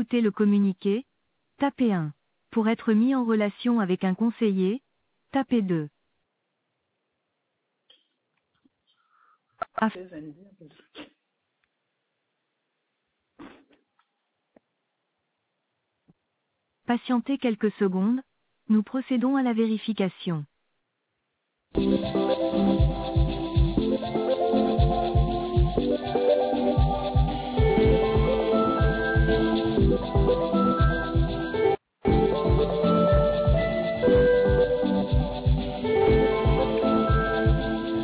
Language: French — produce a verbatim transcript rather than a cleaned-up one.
écouter le communiqué, tapez un. Pour être mis en relation avec un conseiller, tapez deux. Aff- Patientez quelques secondes, nous procédons à la vérification.